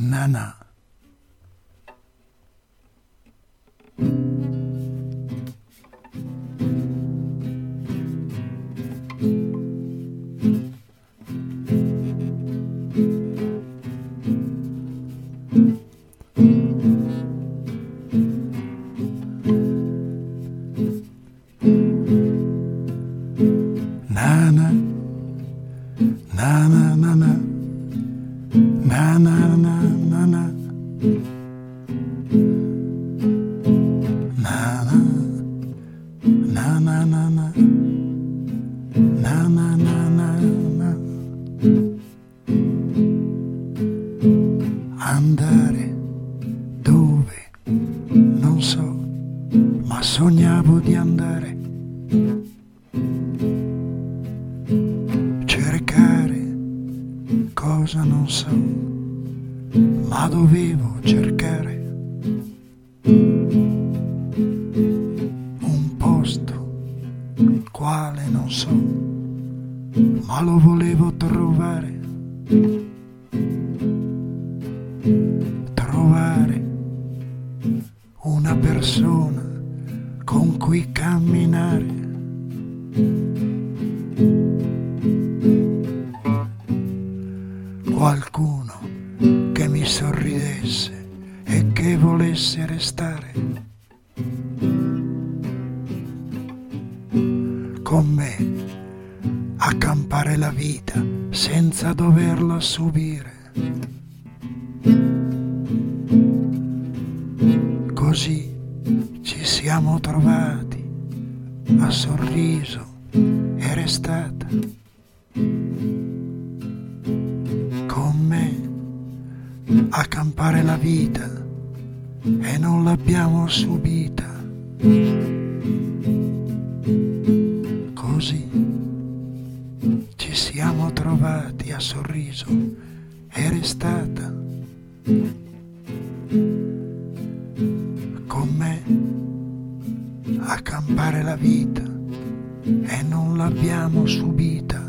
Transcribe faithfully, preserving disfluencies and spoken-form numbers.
Nana. Nana, nana, nana, nana, nana, nana, nana, nana, nana, nana, andare dove non so, ma sognavo di andare. Cosa non so, ma dovevo cercare un posto, quale non so, ma lo volevo trovare, trovare una persona con cui camminare. Qualcuno che mi sorridesse e che volesse restare con me a campare la vita senza doverla subire. Così ci siamo trovati a Sorriso, è restata con me a campare la vita e non l'abbiamo subita. Così ci siamo trovati a Sorriso, è restata con me a campare la vita e non l'abbiamo subita.